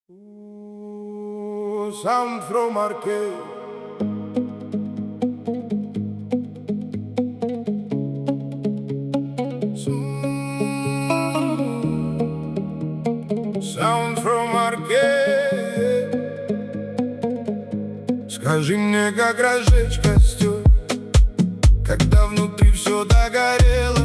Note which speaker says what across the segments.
Speaker 1: I'm from Arcade. Sound from Arcade. Скажи мне, как разжечь костер, когда внутри все догорело,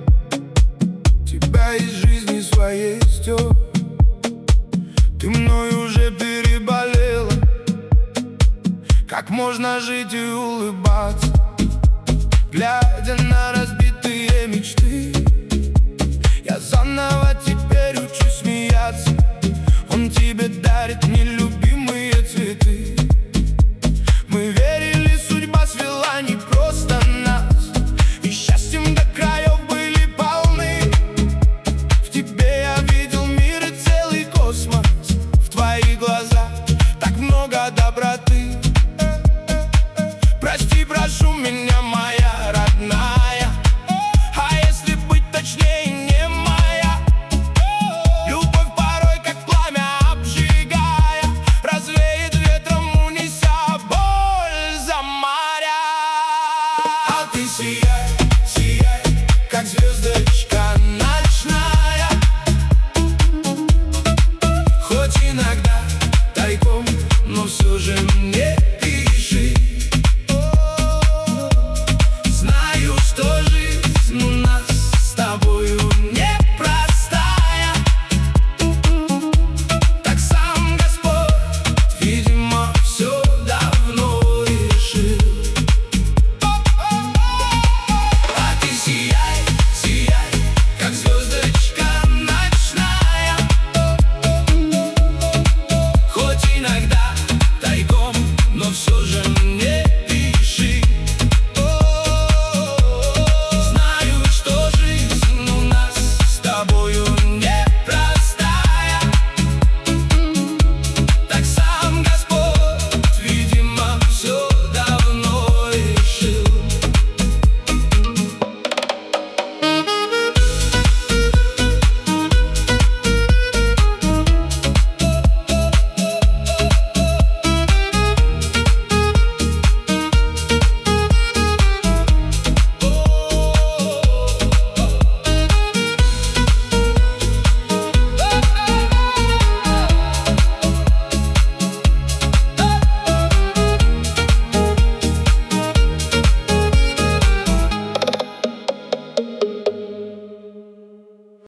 Speaker 1: тебя из жизни своей стер. Ты мной уже переболела. Как можно жить и улыбаться, глядя на разбитые мечты? Я заново теперь учусь смеяться. Он тебе дарит нелюбимые цветы. Мы верили, судьба свела не просто нас, и счастьем до краев были полны. В тебе я видел мир и целый космос. В твоих глазах так много доброты. Прости, прошу меня, моя родная, а если быть точнее, не моя. Любовь порой как пламя обжигая, развеет ветром, унеся боль за моря. А ты сияй, сияй, как звездочка ночная. Хоть иногда